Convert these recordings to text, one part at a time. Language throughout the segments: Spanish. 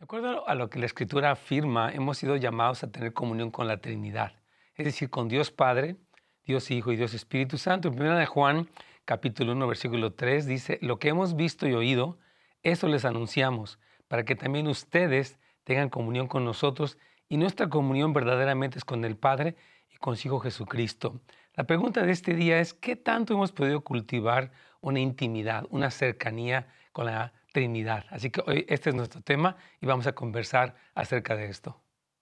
acuerdo a lo que la Escritura afirma, hemos sido llamados a tener comunión con la Trinidad, es decir, con Dios Padre, Dios Hijo y Dios Espíritu Santo. En 1 de Juan, capítulo 1, versículo 3, dice, lo que hemos visto y oído, eso les anunciamos, para que también ustedes tengan comunión con nosotros, y nuestra comunión verdaderamente es con el Padre y con su Hijo Jesucristo. La pregunta de este día es, ¿qué tanto hemos podido cultivar una intimidad, una cercanía con la Trinidad? Así que hoy este es nuestro tema y vamos a conversar acerca de esto.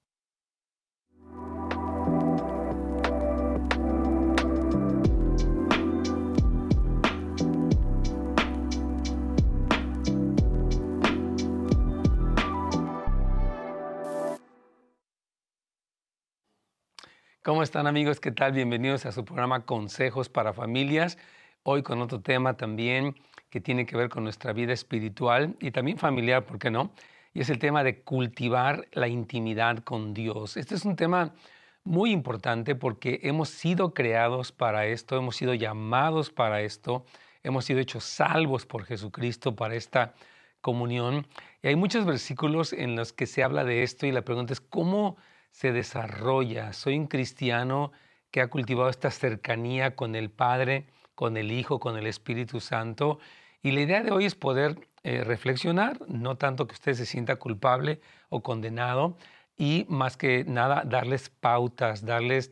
¿Cómo están, amigos? ¿Qué tal? Bienvenidos a su programa Consejos para Familias. Hoy con otro tema también que tiene que ver con nuestra vida espiritual y también familiar, ¿por qué no? Y es el tema de cultivar la intimidad con Dios. Este es un tema muy importante porque hemos sido creados para esto, hemos sido llamados para esto, hemos sido hechos salvos por Jesucristo para esta comunión. Y hay muchos versículos en los que se habla de esto y la pregunta es, ¿cómo se desarrolla? Soy un cristiano que ha cultivado esta cercanía con el Padre, con el Hijo, con el Espíritu Santo. Y la idea de hoy es poder reflexionar, no tanto que usted se sienta culpable o condenado, y más que nada darles pautas, darles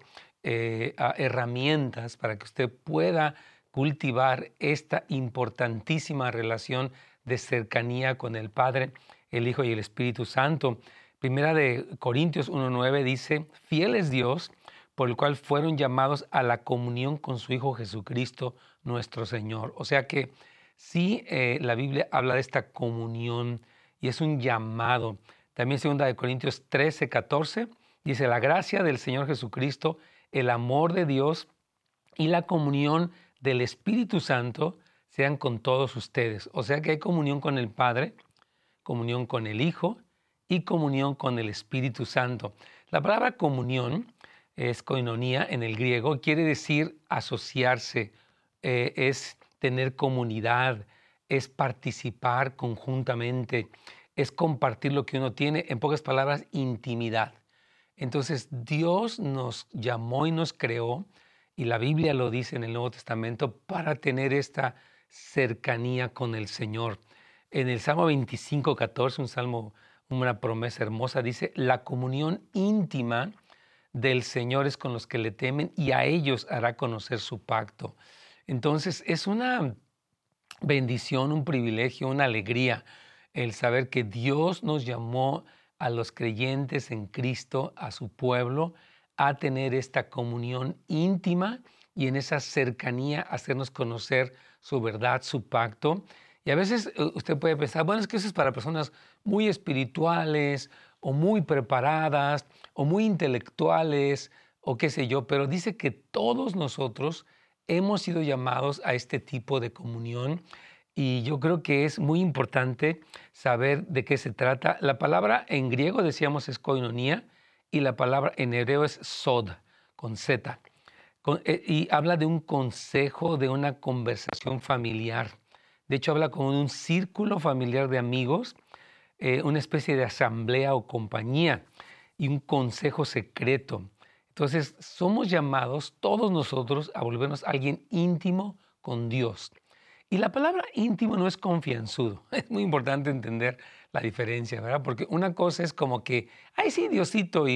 herramientas para que usted pueda cultivar esta importantísima relación de cercanía con el Padre, el Hijo y el Espíritu Santo. Primera de Corintios 1:9 dice, fiel es Dios, por el cual fueron llamados a la comunión con su Hijo Jesucristo, nuestro Señor. O sea que sí, la Biblia habla de esta comunión y es un llamado. También segunda de Corintios 13:14 dice, la gracia del Señor Jesucristo, el amor de Dios y la comunión del Espíritu Santo sean con todos ustedes. O sea que hay comunión con el Padre, comunión con el Hijo y comunión con el Espíritu Santo. La palabra comunión es koinonía en el griego, quiere decir asociarse, es tener comunidad, es participar conjuntamente, es compartir lo que uno tiene, en pocas palabras, intimidad. Entonces Dios nos llamó y nos creó, y la Biblia lo dice en el Nuevo Testamento, para tener esta cercanía con el Señor. En el Salmo 25:14, un salmo, una promesa hermosa, dice, la comunión íntima del Señor es con los que le temen y a ellos hará conocer su pacto. Entonces es una bendición, un privilegio, una alegría el saber que Dios nos llamó a los creyentes en Cristo, a su pueblo, a tener esta comunión íntima y en esa cercanía hacernos conocer su verdad, su pacto. Y a veces usted puede pensar, bueno, es que eso es para personas muy espirituales o muy preparadas o muy intelectuales o qué sé yo, pero dice que todos nosotros hemos sido llamados a este tipo de comunión y yo creo que es muy importante saber de qué se trata. La palabra en griego, decíamos, es koinonía y la palabra en hebreo es sod, con Z. Y habla de un consejo, de una conversación familiar. De hecho, habla como de un círculo familiar de amigos, una especie de asamblea o compañía y un consejo secreto. Entonces, somos llamados todos nosotros a volvernos alguien íntimo con Dios. Y la palabra íntimo no es confianzudo. Es muy importante entender la diferencia, ¿verdad? Porque una cosa es como que, ay, sí, Diosito,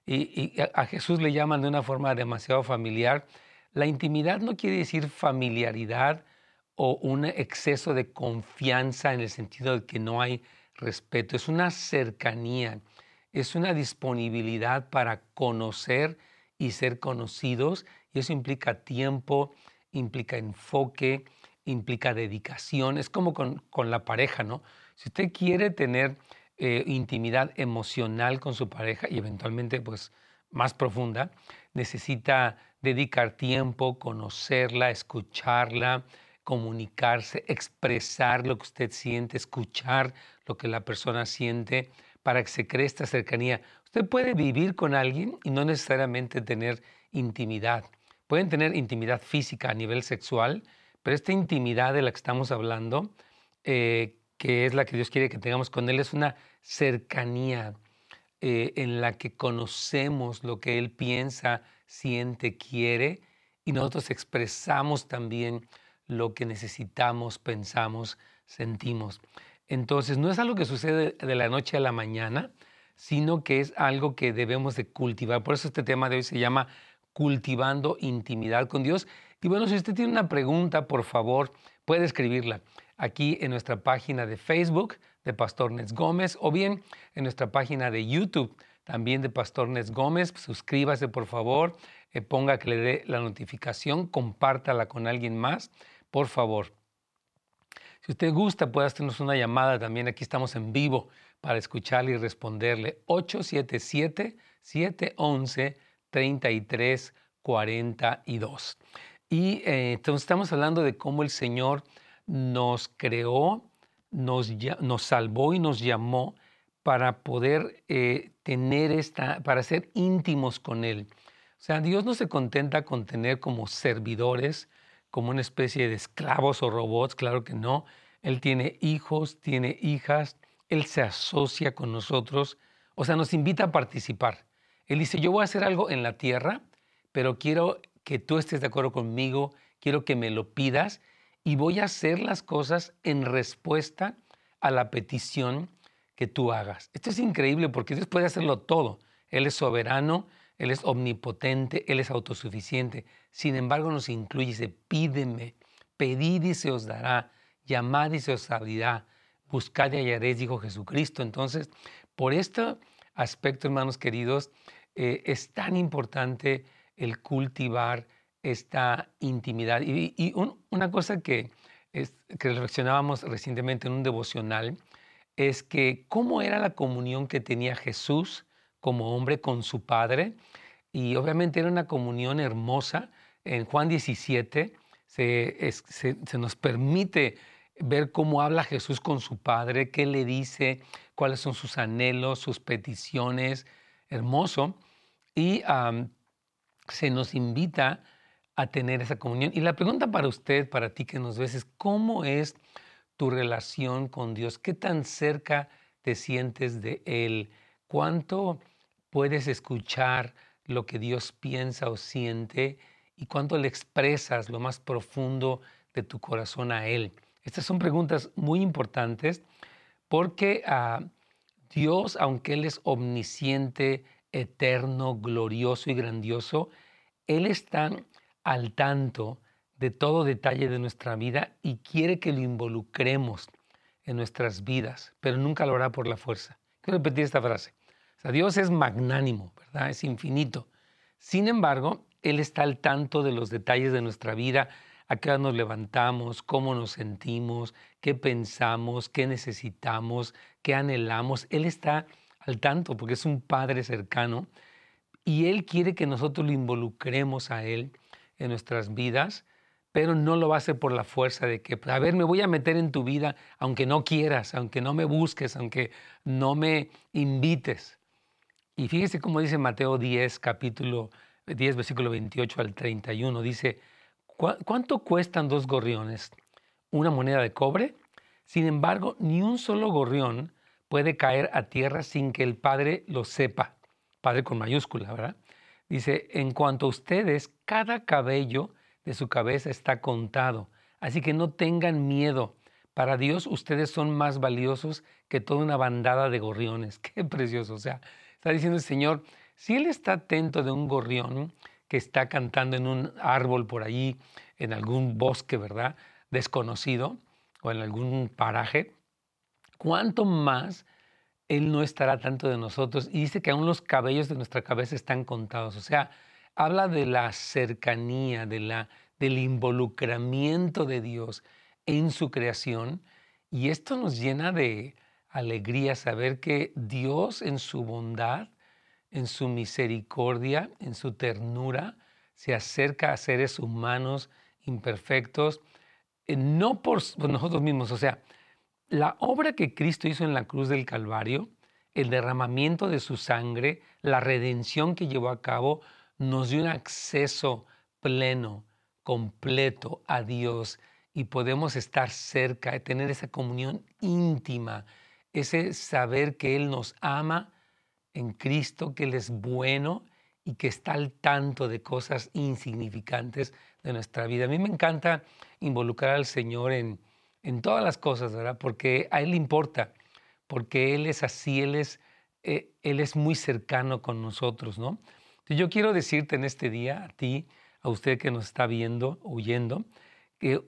y a Jesús le llaman de una forma demasiado familiar. La intimidad no quiere decir familiaridad o un exceso de confianza en el sentido de que no hay respeto. Es una cercanía, es una disponibilidad para conocer y ser conocidos. Y eso implica tiempo, implica enfoque, implica dedicación. Es como con la pareja, ¿no? Si usted quiere tener intimidad emocional con su pareja y eventualmente pues más profunda, necesita dedicar tiempo, conocerla, escucharla, comunicarse, expresar lo que usted siente, escuchar lo que la persona siente para que se cree esta cercanía. Usted puede vivir con alguien y no necesariamente tener intimidad. Pueden tener intimidad física a nivel sexual, pero esta intimidad de la que estamos hablando que es la que Dios quiere que tengamos con Él, es una cercanía en la que conocemos lo que Él piensa, siente, quiere, y nosotros expresamos también lo que necesitamos, pensamos, sentimos. Entonces, no es algo que sucede de la noche a la mañana, sino que es algo que debemos de cultivar. Por eso este tema de hoy se llama Cultivando Intimidad con Dios. Y bueno, si usted tiene una pregunta, por favor, puede escribirla aquí en nuestra página de Facebook de Pastor Nets Gómez o bien en nuestra página de YouTube también de Pastor Nets Gómez. Suscríbase, por favor, ponga que le dé la notificación, compártala con alguien más, por favor. Si usted gusta, puede hacernos una llamada también. Aquí estamos en vivo para escucharle y responderle. 877-711-3342. Y entonces estamos hablando de cómo el Señor nos creó, nos salvó y nos llamó para poder para ser íntimos con Él. O sea, Dios no se contenta con tener como servidores, como una especie de esclavos o robots, claro que no. Él tiene hijos, tiene hijas, Él se asocia con nosotros, o sea, nos invita a participar. Él dice, yo voy a hacer algo en la tierra, pero quiero que tú estés de acuerdo conmigo, quiero que me lo pidas y voy a hacer las cosas en respuesta a la petición que tú hagas. Esto es increíble porque Dios puede hacerlo todo. Él es soberano, Él es omnipotente, Él es autosuficiente. Sin embargo, nos incluye, dice, pídeme, pedid y se os dará, llamad y se os abrirá, buscad y hallaréis, dijo Jesucristo. Entonces, por este aspecto, hermanos queridos, es tan importante el cultivar esta intimidad. Una cosa que reflexionábamos recientemente en un devocional es que cómo era la comunión que tenía Jesús como hombre con su Padre. Y obviamente era una comunión hermosa. En Juan 17 se nos permite ver cómo habla Jesús con su Padre, qué le dice, cuáles son sus anhelos, sus peticiones. Hermoso. Y se nos invita a tener esa comunión. Y la pregunta para usted, para ti que nos ves, es ¿cómo es tu relación con Dios? ¿Qué tan cerca te sientes de Él? ¿Cuánto puedes escuchar lo que Dios piensa o siente? ¿Y cuánto le expresas lo más profundo de tu corazón a Él? Estas son preguntas muy importantes porque Dios, aunque Él es omnisciente, eterno, glorioso y grandioso, Él está al tanto de todo detalle de nuestra vida y quiere que lo involucremos en nuestras vidas, pero nunca lo hará por la fuerza. Quiero repetir esta frase. O sea, Dios es magnánimo, ¿verdad? Es infinito. Sin embargo, Él está al tanto de los detalles de nuestra vida, a qué hora nos levantamos, cómo nos sentimos, qué pensamos, qué necesitamos, qué anhelamos. Él está al tanto porque es un Padre cercano y Él quiere que nosotros lo involucremos a Él en nuestras vidas, pero no lo va a hacer por la fuerza de que, a ver, me voy a meter en tu vida aunque no quieras, aunque no me busques, aunque no me invites. Y fíjese cómo dice Mateo 10, capítulo 10, versículo 28 al 31. Dice, ¿cuánto cuestan 2 gorriones? ¿Una moneda de cobre? Sin embargo, ni un solo gorrión puede caer a tierra sin que el Padre lo sepa. Padre con mayúscula, ¿verdad? Dice, en cuanto a ustedes, cada cabello de su cabeza está contado. Así que no tengan miedo. Para Dios ustedes son más valiosos que toda una bandada de gorriones. Qué precioso. O sea, está diciendo el Señor, si Él está atento de un gorrión que está cantando en un árbol por ahí, en algún bosque, ¿verdad? Desconocido o en algún paraje, ¿cuánto más Él no estará tanto de nosotros? Y dice que aún los cabellos de nuestra cabeza están contados. O sea, habla de la cercanía, del involucramiento de Dios en su creación. Y esto nos llena de alegría saber que Dios en su bondad, en su misericordia, en su ternura, se acerca a seres humanos imperfectos, no por nosotros mismos. O sea, la obra que Cristo hizo en la cruz del Calvario, el derramamiento de su sangre, la redención que llevó a cabo, nos dio un acceso pleno, completo a Dios y podemos estar cerca, tener esa comunión íntima, ese saber que Él nos ama en Cristo, que Él es bueno y que está al tanto de cosas insignificantes de nuestra vida. A mí me encanta involucrar al Señor en todas las cosas, ¿verdad? Porque a Él le importa, porque Él es así, Él es muy cercano con nosotros, ¿no? Entonces yo quiero decirte en este día, a ti, a usted que nos está viendo, oyendo, que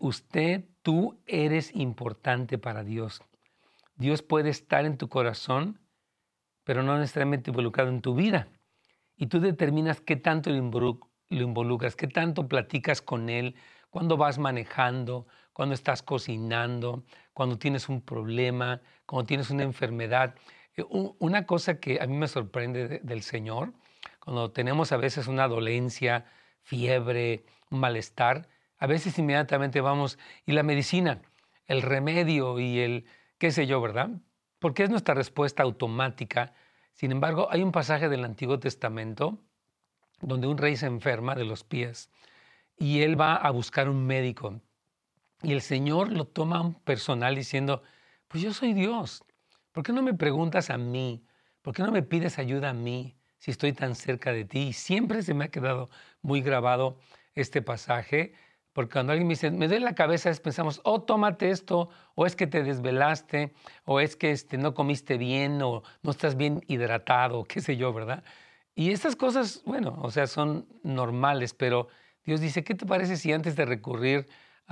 tú eres importante para Dios. Dios puede estar en tu corazón, pero no necesariamente involucrado en tu vida. Y tú determinas qué tanto lo involucras, qué tanto platicas con Él, cuando vas manejando, cuando estás cocinando, cuando tienes un problema, cuando tienes una enfermedad. Una cosa que a mí me sorprende del Señor, cuando tenemos a veces una dolencia, fiebre, un malestar, a veces inmediatamente vamos, y la medicina, el remedio y el qué sé yo, ¿verdad? Porque es nuestra respuesta automática. Sin embargo, hay un pasaje del Antiguo Testamento donde un rey se enferma de los pies y él va a buscar un médico. Y el Señor lo toma personal diciendo, pues yo soy Dios. ¿Por qué no me preguntas a mí? ¿Por qué no me pides ayuda a mí si estoy tan cerca de ti? Y siempre se me ha quedado muy grabado este pasaje, porque cuando alguien me dice, me duele la cabeza, pensamos, oh, tómate esto, o es que te desvelaste, o es que no comiste bien, o no estás bien hidratado, qué sé yo, ¿verdad? Y estas cosas, bueno, o sea, son normales, pero Dios dice, ¿qué te parece si antes de recurrir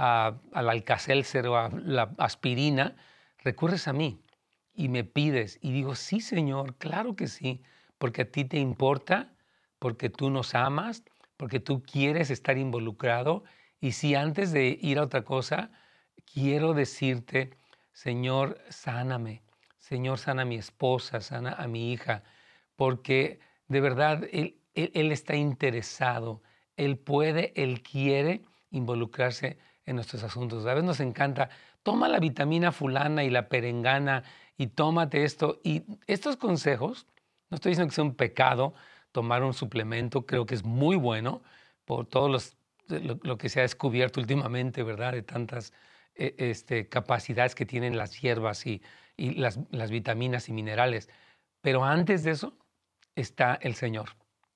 al Alka-Seltzer o a la aspirina, recurres a mí y me pides? Y digo, sí, Señor, claro que sí, porque a ti te importa, porque tú nos amas, porque tú quieres estar involucrado. Y si antes de ir a otra cosa, quiero decirte, Señor, sáname. Señor, sana a mi esposa, sana a mi hija, porque de verdad Él está interesado. Él puede, Él quiere involucrarse en nuestros asuntos. A veces nos encanta, toma la vitamina fulana y la perengana y tómate esto. Y estos consejos, no estoy diciendo que sea un pecado tomar un suplemento, creo que es muy bueno por todos lo que se ha descubierto últimamente, ¿verdad? De tantas capacidades que tienen las hierbas y las vitaminas y minerales. Pero antes de eso está el Señor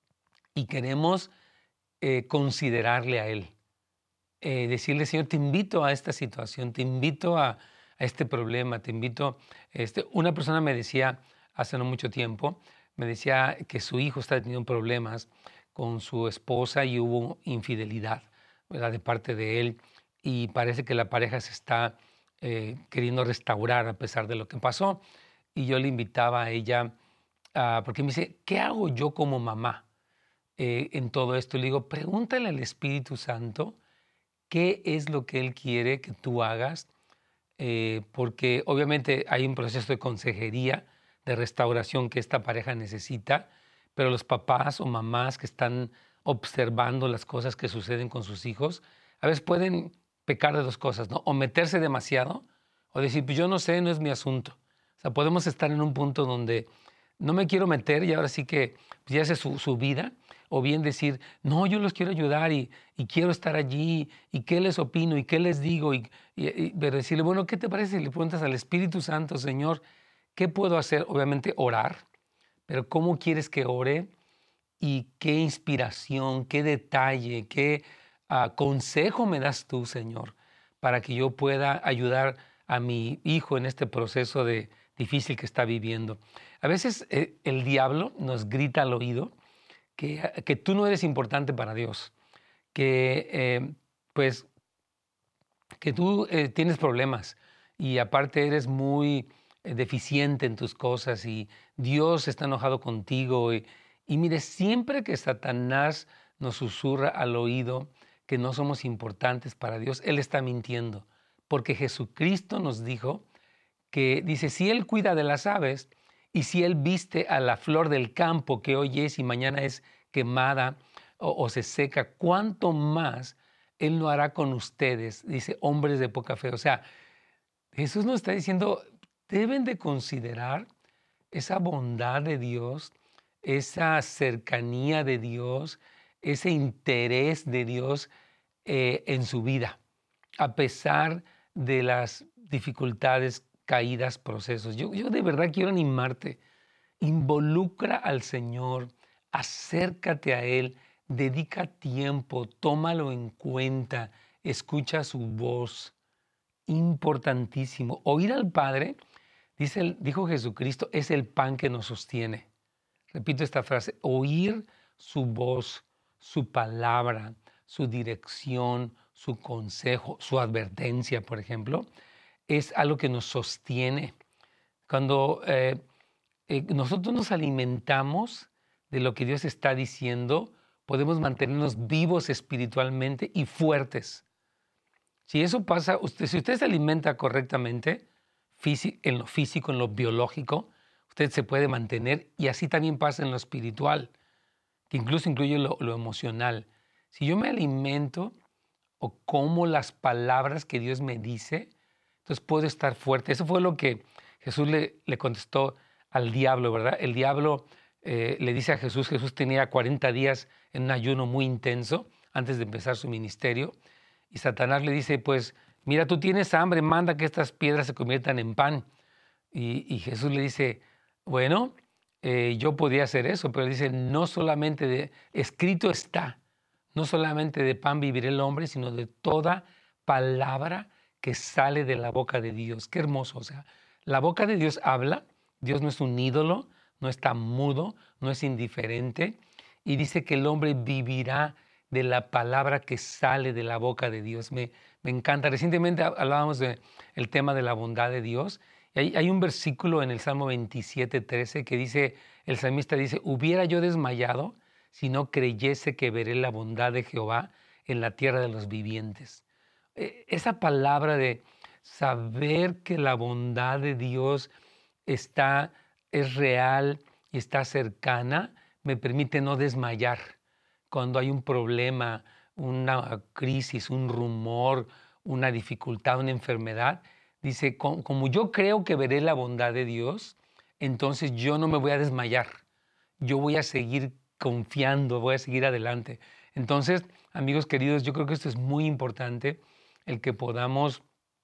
y queremos considerarle a Él. Decirle, Señor, te invito a esta situación, te invito a este problema, te invito. Una persona me decía hace no mucho tiempo, me decía que su hijo está teniendo problemas con su esposa y hubo infidelidad, ¿verdad? De parte de él, y parece que la pareja se está queriendo restaurar a pesar de lo que pasó. Y yo le invitaba a ella, porque me dice, ¿qué hago yo como mamá en todo esto? Le digo, pregúntale al Espíritu Santo qué es lo que Él quiere que tú hagas, porque obviamente hay un proceso de consejería, de restauración que esta pareja necesita, pero los papás o mamás que están observando las cosas que suceden con sus hijos, a veces pueden pecar de dos cosas, ¿no? O meterse demasiado, o decir, pues yo no sé, no es mi asunto. O sea, podemos estar en un punto donde no me quiero meter y ahora sí que pues, ya es su vida, o bien decir, no, yo los quiero ayudar y quiero estar allí, y qué les opino, y qué les digo, pero decirle, bueno, ¿qué te parece si le preguntas al Espíritu Santo, Señor, qué puedo hacer? Obviamente orar, pero ¿cómo quieres que ore? Y qué inspiración, qué detalle, qué consejo me das tú, Señor, para que yo pueda ayudar a mi hijo en este proceso difícil que está viviendo. A veces el diablo nos grita al oído que tú no eres importante para Dios, que pues que tú tienes problemas y aparte eres muy deficiente en tus cosas y Dios está enojado contigo. Y mire, siempre que Satanás nos susurra al oído que no somos importantes para Dios, Él está mintiendo, porque Jesucristo nos dijo que dice, si Él cuida de las aves y si Él viste a la flor del campo que hoy es y mañana es quemada o se seca, ¿cuánto más Él lo hará con ustedes? Dice, hombres de poca fe. O sea, Jesús nos está diciendo, deben de considerar esa bondad de Dios, esa cercanía de Dios, ese interés de Dios en su vida. a pesar de las dificultades, caídas, procesos. Yo de verdad quiero animarte. Involucra al Señor, acércate a Él, dedica tiempo, tómalo en cuenta, escucha su voz. Importantísimo. Oír al Padre, dijo Jesucristo, es el pan que nos sostiene. Repito esta frase, oír su voz, su palabra, su dirección, su consejo, su advertencia, por ejemplo, es algo que nos sostiene. Cuando nosotros nos alimentamos de lo que Dios está diciendo, podemos mantenernos vivos espiritualmente y fuertes. Si eso pasa, si usted se alimenta correctamente, en lo físico, en lo biológico, usted se puede mantener, y así también pasa en lo espiritual, que incluso incluye lo emocional. Si yo me alimento o como las palabras que Dios me dice, entonces puedo estar fuerte. Eso fue lo que Jesús le contestó al diablo, ¿verdad? El diablo le dice a Jesús tenía 40 días en un ayuno muy intenso antes de empezar su ministerio, y Satanás le dice, pues, mira, tú tienes hambre, manda que estas piedras se conviertan en pan. Y Jesús le dice, bueno, yo podía hacer eso, pero dice, no solamente escrito está, no solamente de pan vivirá el hombre, sino de toda palabra que sale de la boca de Dios. Qué hermoso, o sea, la boca de Dios habla, Dios no es un ídolo, no está mudo, no es indiferente, y dice que el hombre vivirá de la palabra que sale de la boca de Dios. Me encanta. Recientemente hablábamos del tema de la bondad de Dios. Y hay un versículo en el Salmo 27:13 que dice, el salmista dice, hubiera yo desmayado si no creyese que veré la bondad de Jehová en la tierra de los vivientes. Esa palabra de saber que la bondad de Dios es real y está cercana, me permite no desmayar cuando hay un problema, una crisis, un rumor, una dificultad, una enfermedad. Dice, como yo creo que veré la bondad de Dios, entonces yo no me voy a desmayar. Yo voy a seguir confiando, voy a seguir adelante. Entonces, amigos queridos, yo creo que esto es muy importante, el que podamos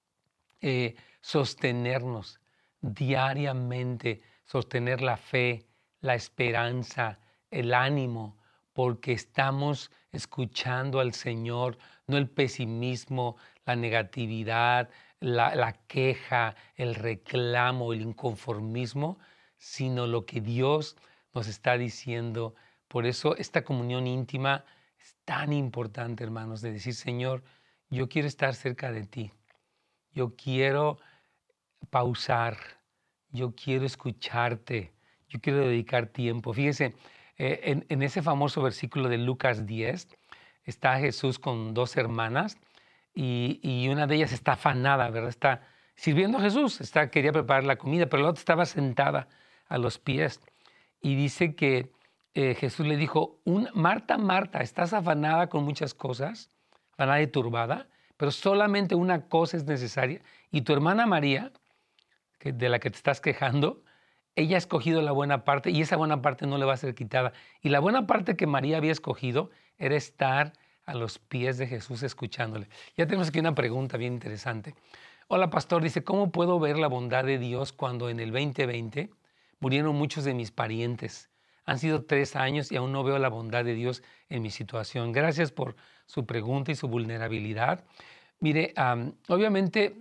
sostenernos diariamente, sostener la fe, la esperanza, el ánimo, porque estamos escuchando al Señor, no el pesimismo, la negatividad, la queja, el reclamo, el inconformismo, sino lo que Dios nos está diciendo. Por eso esta comunión íntima es tan importante, hermanos, de decir, Señor, yo quiero estar cerca de ti. Yo quiero pausar, yo quiero escucharte, yo quiero dedicar tiempo. Fíjese, en ese famoso versículo de Lucas 10, está Jesús con dos hermanas y una de ellas está afanada, ¿verdad? Está sirviendo a Jesús, quería preparar la comida, pero la otra estaba sentada a los pies. Y dice que Jesús le dijo, Marta, Marta, estás afanada con muchas cosas, afanada y turbada, pero solamente una cosa es necesaria. Y tu hermana María, de la que te estás quejando, ella ha escogido la buena parte y esa buena parte no le va a ser quitada. Y la buena parte que María había escogido era estar a los pies de Jesús escuchándole. Ya tenemos aquí una pregunta bien interesante. Hola, pastor, dice, ¿cómo puedo ver la bondad de Dios cuando en el 2020 murieron muchos de mis parientes? Han sido 3 años y aún no veo la bondad de Dios en mi situación. Gracias por su pregunta y su vulnerabilidad. Mire, obviamente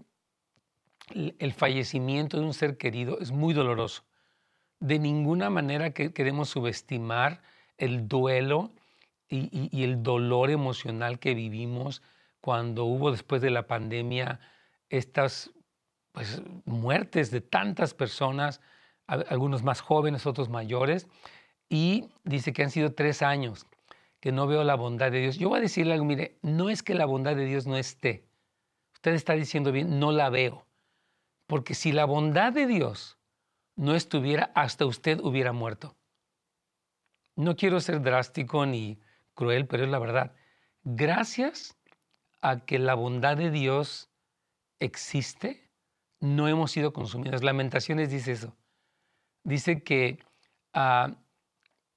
el fallecimiento de un ser querido es muy doloroso. De ninguna manera queremos subestimar el duelo y el dolor emocional que vivimos cuando hubo después de la pandemia estas muertes de tantas personas, algunos más jóvenes, otros mayores, y dice que han sido 3 años que no veo la bondad de Dios. Yo voy a decirle algo, mire, no es que la bondad de Dios no esté. Usted está diciendo bien, no la veo. Porque si la bondad de Dios no estuviera, hasta usted hubiera muerto. No quiero ser drástico ni cruel, pero es la verdad. Gracias a que la bondad de Dios existe, no hemos sido consumidos. Lamentaciones dice eso. Dice que,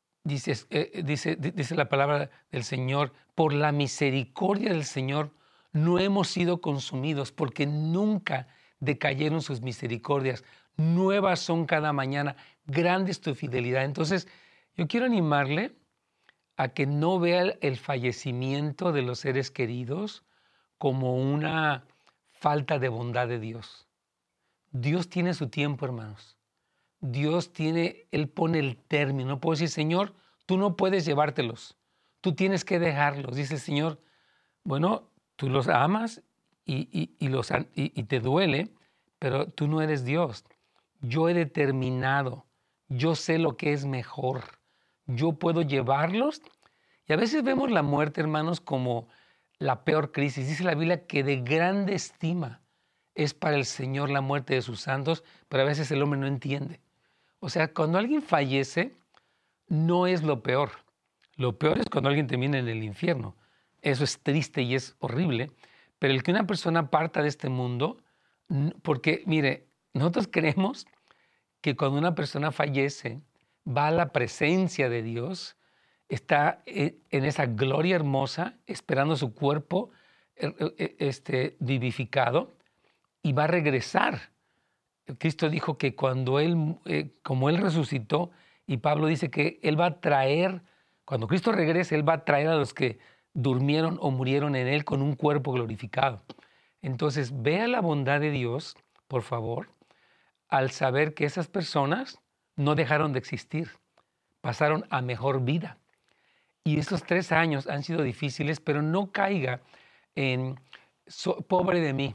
dice la palabra del Señor, por la misericordia del Señor no hemos sido consumidos porque nunca decayeron sus misericordias. Nuevas son cada mañana, grande es tu fidelidad. Entonces, yo quiero animarle a que no vea el fallecimiento de los seres queridos como una falta de bondad de Dios. Dios tiene su tiempo, hermanos. Él pone el término. No puedo decir, Señor, tú no puedes llevártelos. Tú tienes que dejarlos. Dice el Señor, bueno, tú los amas y te duele, pero tú no eres Dios. Yo he determinado, yo sé lo que es mejor. Yo puedo llevarlos. Y a veces vemos la muerte, hermanos, como la peor crisis. Dice la Biblia que de grande estima es para el Señor la muerte de sus santos, pero a veces el hombre no entiende. O sea, cuando alguien fallece, no es lo peor. Lo peor es cuando alguien termina en el infierno. Eso es triste y es horrible. Pero el que una persona parta de este mundo, porque mire, nosotros creemos que cuando una persona fallece, va a la presencia de Dios, está en esa gloria hermosa, esperando su cuerpo vivificado, y va a regresar. Cristo dijo que cuando como Él resucitó, y Pablo dice que Él va a traer, cuando Cristo regrese, Él va a traer a los que durmieron o murieron en Él con un cuerpo glorificado. Entonces, vea la bondad de Dios, por favor, al saber que esas personas no dejaron de existir, pasaron a mejor vida. Y estos 3 años han sido difíciles, pero no caiga en pobre de mí.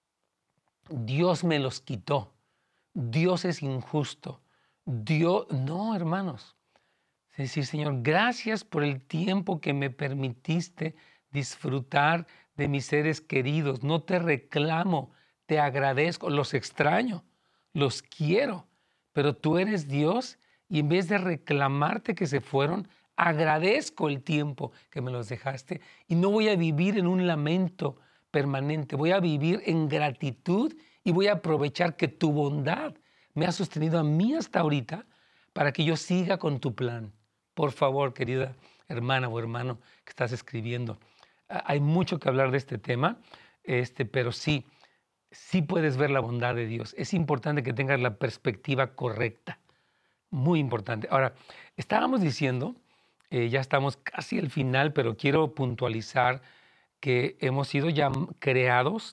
Dios me los quitó. Dios es injusto. No, hermanos. Es decir, Señor, gracias por el tiempo que me permitiste disfrutar de mis seres queridos. No te reclamo, te agradezco, los extraño, los quiero, pero tú eres Dios y en vez de reclamarte que se fueron, agradezco el tiempo que me los dejaste y no voy a vivir en un lamento permanente, voy a vivir en gratitud y voy a aprovechar que tu bondad me ha sostenido a mí hasta ahorita para que yo siga con tu plan. Por favor, querida hermana o hermano que estás escribiendo, hay mucho que hablar de este tema, pero sí puedes ver la bondad de Dios. Es importante que tengas la perspectiva correcta, muy importante. Ahora, estábamos diciendo, ya estamos casi al final, pero quiero puntualizar que hemos sido ya creados,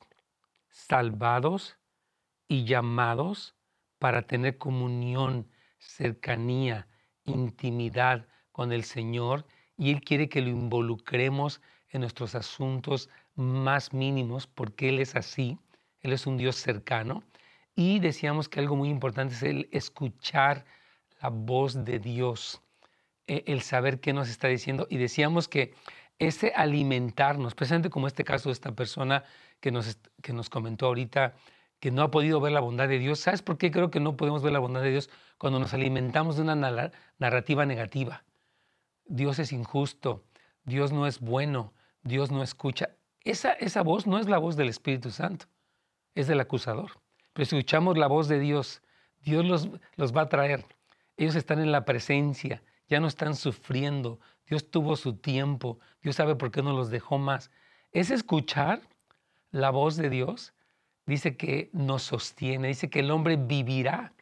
salvados y llamados para tener comunión, cercanía, intimidad con el Señor, y Él quiere que lo involucremos en nuestros asuntos más mínimos, porque Él es así, Él es un Dios cercano. Y decíamos que algo muy importante es el escuchar la voz de Dios, el saber qué nos está diciendo. Y decíamos que ese alimentarnos, precisamente como este caso de esta persona que nos comentó ahorita, que no ha podido ver la bondad de Dios. ¿Sabes por qué creo que no podemos ver la bondad de Dios? Cuando nos alimentamos de una narrativa negativa. Dios es injusto, Dios no es bueno, Dios no escucha. Esa voz no es la voz del Espíritu Santo, es del acusador. Pero si escuchamos la voz de Dios, Dios los va a traer. Ellos están en la presencia, ya no están sufriendo. Dios tuvo su tiempo, Dios sabe por qué no los dejó más. Es escuchar la voz de Dios. Dice que nos sostiene, dice que el hombre vivirá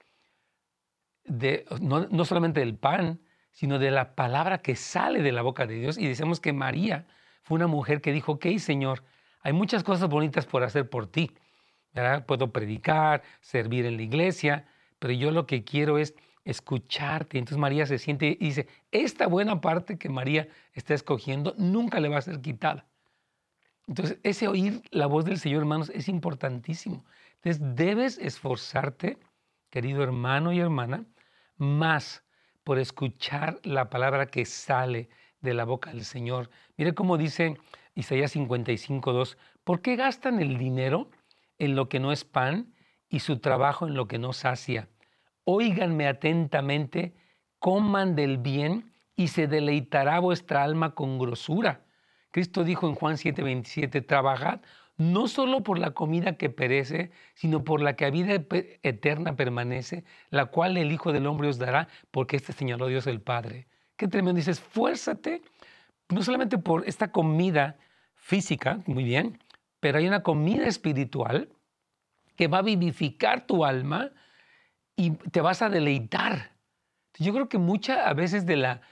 no solamente del pan, sino de la palabra que sale de la boca de Dios. Y decimos que María fue una mujer que dijo, ok, Señor, hay muchas cosas bonitas por hacer por ti, ¿verdad? Puedo predicar, servir en la iglesia, pero yo lo que quiero es escucharte. Entonces María se siente y dice, esta buena parte que María está escogiendo nunca le va a ser quitada. Entonces, ese oír la voz del Señor, hermanos, es importantísimo. Entonces, debes esforzarte, querido hermano y hermana, más por escuchar la palabra que sale de la boca del Señor. Mire cómo dice Isaías 55:2, ¿por qué gastan el dinero en lo que no es pan y su trabajo en lo que no sacia? Óiganme atentamente, coman del bien y se deleitará vuestra alma con grosura. Cristo dijo en Juan 7:27, trabajad no solo por la comida que perece, sino por la que a vida eterna permanece, la cual el Hijo del Hombre os dará, porque señaló Dios el Padre. Qué tremendo. Dice, esfuérzate, no solamente por esta comida física, muy bien, pero hay una comida espiritual que va a vivificar tu alma y te vas a deleitar. Yo creo que a veces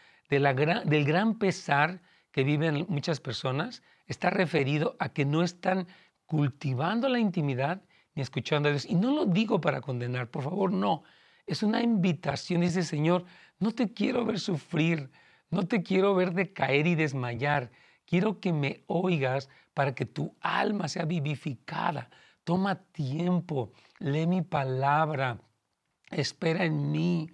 del gran pesar que viven muchas personas está referido a que no están cultivando la intimidad ni escuchando a Dios. Y no lo digo para condenar, por favor, no. Es una invitación. Dice, Señor, no te quiero ver sufrir, no te quiero ver decaer y desmayar. Quiero que me oigas para que tu alma sea vivificada. Toma tiempo, lee mi palabra, espera en mí,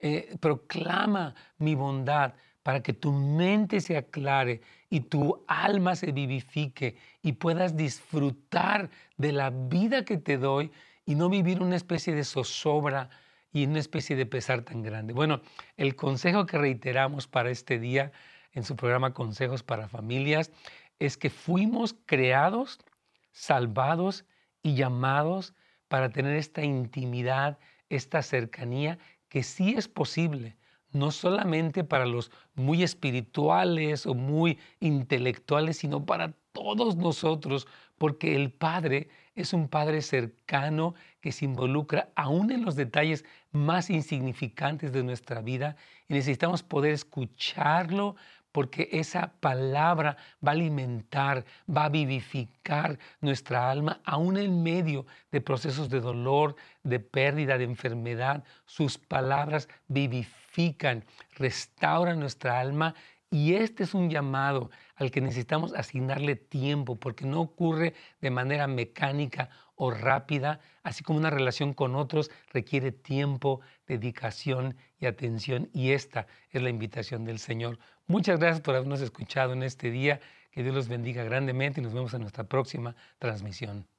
proclama mi bondad para que tu mente se aclare y tu alma se vivifique y puedas disfrutar de la vida que te doy y no vivir una especie de zozobra y una especie de pesar tan grande. Bueno, el consejo que reiteramos para este día en su programa Consejos para Familias es que fuimos creados, salvados y llamados para tener esta intimidad, esta cercanía que sí es posible, no solamente para los muy espirituales o muy intelectuales, sino para todos nosotros, porque el Padre es un Padre cercano que se involucra aún en los detalles más insignificantes de nuestra vida y necesitamos poder escucharlo porque esa palabra va a alimentar, va a vivificar nuestra alma aún en medio de procesos de dolor, de pérdida, de enfermedad. Sus palabras vivifican, restauran nuestra alma y este es un llamado al que necesitamos asignarle tiempo porque no ocurre de manera mecánica o rápida, así como una relación con otros requiere tiempo, dedicación y atención y esta es la invitación del Señor. Muchas gracias por habernos escuchado en este día. Que Dios los bendiga grandemente y nos vemos en nuestra próxima transmisión.